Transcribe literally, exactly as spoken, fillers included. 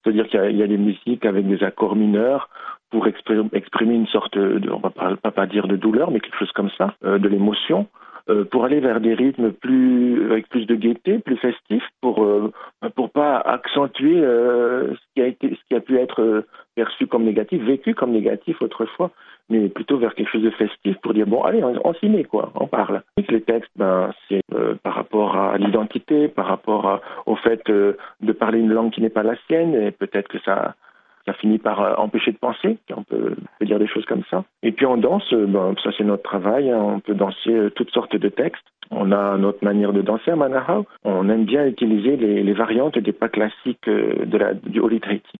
C'est-à-dire qu'il y a, il y a des musiques avec des accords mineurs pour exprimer, exprimer une sorte de, on va pas, pas, pas dire de douleur, mais quelque chose comme ça, euh, de l'émotion, euh, pour aller vers des rythmes plus, avec plus de gaieté, plus festifs, pour euh, pour pas accentuer euh, ce qui a été, ce qui a pu être euh, perçu comme négatif, vécu comme négatif autrefois, mais plutôt vers quelque chose de festif pour dire bon allez, on, on s'y met quoi, on parle. Et les textes, ben c'est euh, par rapport à l'identité, par rapport à, au fait euh, de parler une langue qui n'est pas la sienne, et peut-être que ça ça finit par euh, empêcher de penser, on peut, on peut dire des choses comme ça. Et puis on danse, euh, ben, ça c'est notre travail, hein, on peut danser euh, toutes sortes de textes. On a notre manière de danser à Manahau. On aime bien utiliser les, les variantes des pas classiques euh, de la, du Holy Trinity.